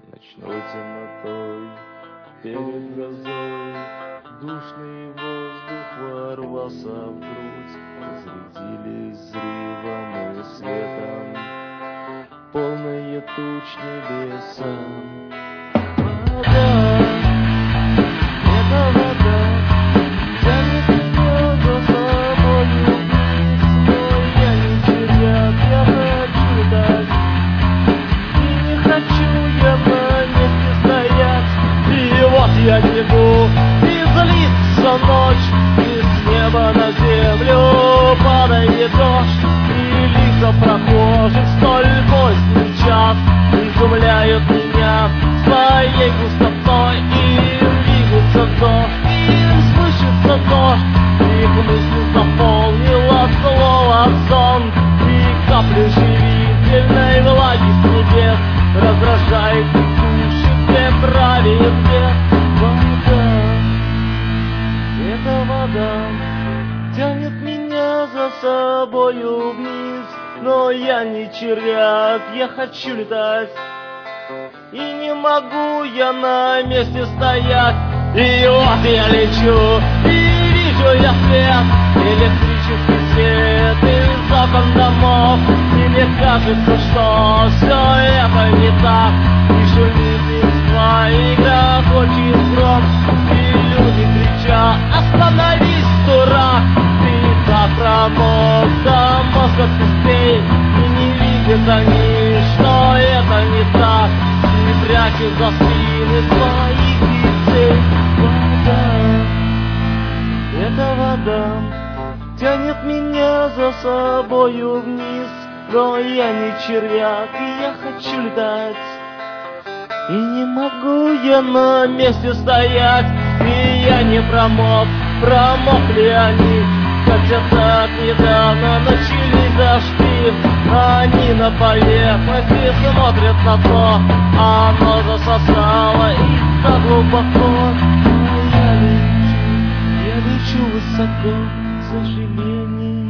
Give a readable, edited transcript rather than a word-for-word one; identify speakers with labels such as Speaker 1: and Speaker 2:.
Speaker 1: Ночной темнотой, перед грозой, душный воздух ворвался в грудь. Разрядились взрывом и светом полные туч небеса. Вода, это вода, тянет меня за собою вниз, но я не теряк, я хочу дать. И не хочу я на месте стоять. И вот я бегу, и злится ночь, и с неба на землю падает дождь, и лица прохожих столь поздний час изумляют меня своей густотой. И двигается дождь, и слышится дождь, их мысли заполнила слово сон, и капли живительной влаги с небес раздражает души, где правит свет. Вода, эта вода тянет меня за собою вниз, но я не червяк, я хочу летать. И не могу я на месте стоять. И вот я лечу, и вижу я свет, электрический свет из окон домов. И мне кажется, что все это не так. И шумит листва, и грохочет гром, и люди кричат: остановись, дурак! Ты так промок до мозга костей, и не видят они, что это не так. И прячут за спины своих детей. Вода, эта вода тянет меня за собою вниз, но я не червяк, и я хочу летать. И не могу я на месте стоять. И я не промок, промокли они, хотя так недавно начались дожди. Они на поверхности смотрят на то, оно засосало их так глубоко. Но я лечу высоко, к сожалению.